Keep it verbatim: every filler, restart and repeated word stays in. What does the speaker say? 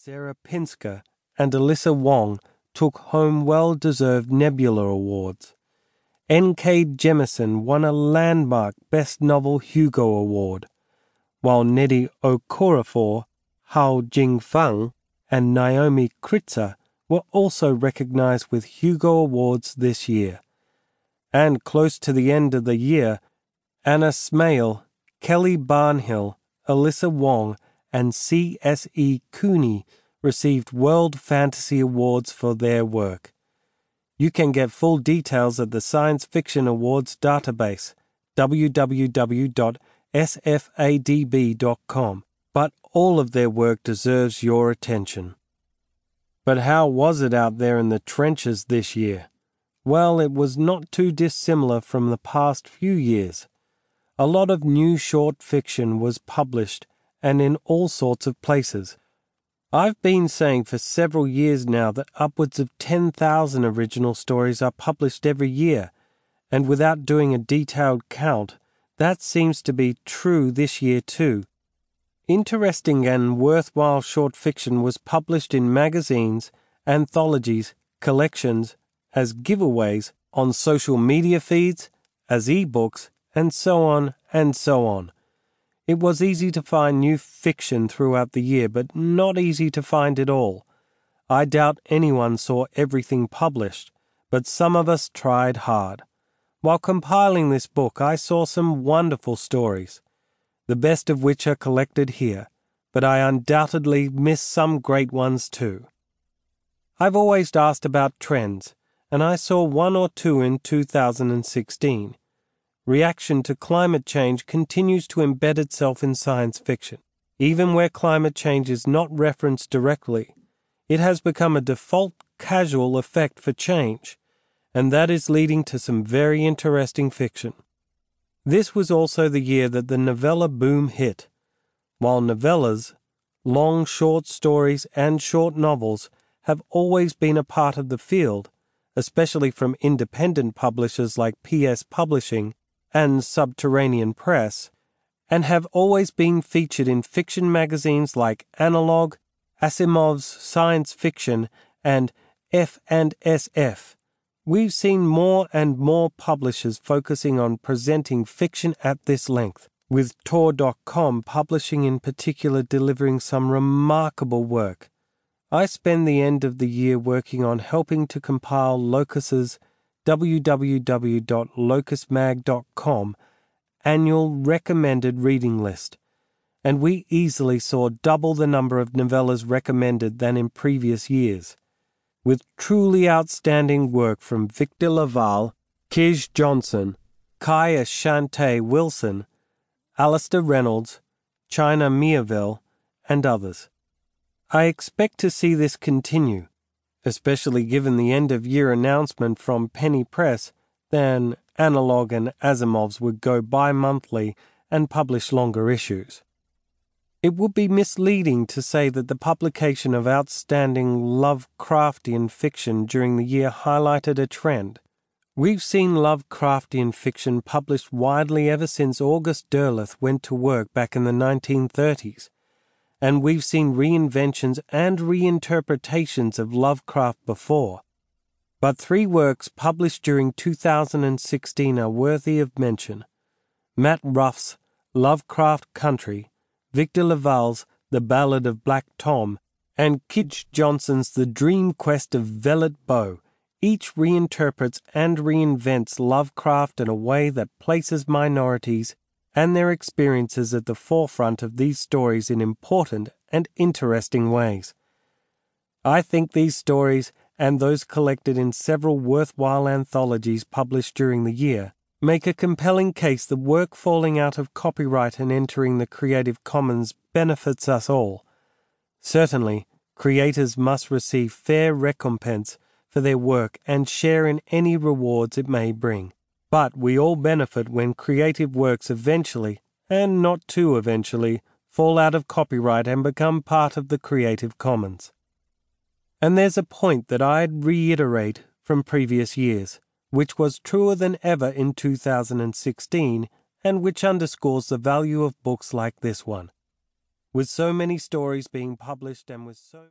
Sarah Pinsker and Alyssa Wong took home well-deserved Nebula Awards. N K Jemisin won a landmark Best Novel Hugo Award, while Nnedi Okorafor, Hao Jingfeng, and Naomi Kritzer were also recognized with Hugo Awards this year. And close to the end of the year, Anna Smale, Kelly Barnhill, Alyssa Wong, and C S E Cooney received World Fantasy Awards for their work. You can get full details at the Science Fiction Awards database, w w w dot s f a d b dot com, but all of their work deserves your attention. But how was it out there in the trenches this year? Well, it was not too dissimilar from the past few years. A lot of new short fiction was published, and in all sorts of places. I've been saying for several years now that upwards of ten thousand original stories are published every year, and without doing a detailed count, that seems to be true this year too. Interesting and worthwhile short fiction was published in magazines, anthologies, collections, as giveaways, on social media feeds, as e-books, and so on and so on. It was easy to find new fiction throughout the year, but not easy to find it all. I doubt anyone saw everything published, but some of us tried hard. While compiling this book, I saw some wonderful stories, the best of which are collected here, but I undoubtedly missed some great ones too. I've always asked about trends, and I saw one or two in two thousand sixteen. Reaction to climate change continues to embed itself in science fiction. Even where climate change is not referenced directly, it has become a default casual effect for change, and that is leading to some very interesting fiction. This was also the year that the novella boom hit. While novellas, long short stories and short novels have always been a part of the field, especially from independent publishers like P S Publishing and Subterranean Press, and have always been featured in fiction magazines like Analog, Asimov's Science Fiction, and F and S F. We've seen more and more publishers focusing on presenting fiction at this length, with Tor dot com publishing in particular delivering some remarkable work. I spend the end of the year working on helping to compile Locus's w w w dot locus mag dot com annual recommended reading list, and we easily saw double the number of novellas recommended than in previous years, with truly outstanding work from Victor LaValle, Kij Johnson, Kai Ashante Wilson, Alistair Reynolds, China Miéville, and others. I expect to see this continue, especially given the end-of-year announcement from Penny Press that Analog and Asimov's would go bi-monthly and publish longer issues. It would be misleading to say that the publication of outstanding Lovecraftian fiction during the year highlighted a trend. We've seen Lovecraftian fiction published widely ever since August Derleth went to work back in the nineteen thirties, and we've seen reinventions and reinterpretations of Lovecraft before. But three works published during two thousand sixteen are worthy of mention: Matt Ruff's Lovecraft Country, Victor LaValle's The Ballad of Black Tom, and Kij Johnson's The Dream Quest of Velvet Bow. Each reinterprets and reinvents Lovecraft in a way that places minorities and their experiences at the forefront of these stories in important and interesting ways. I think these stories, and those collected in several worthwhile anthologies published during the year, make a compelling case that work falling out of copyright and entering the Creative Commons benefits us all. Certainly, creators must receive fair recompense for their work and share in any rewards it may bring. But we all benefit when creative works eventually, and not too eventually, fall out of copyright and become part of the Creative Commons. And there's a point that I'd reiterate from previous years, which was truer than ever in two thousand sixteen, and which underscores the value of books like this one. With so many stories being published and with so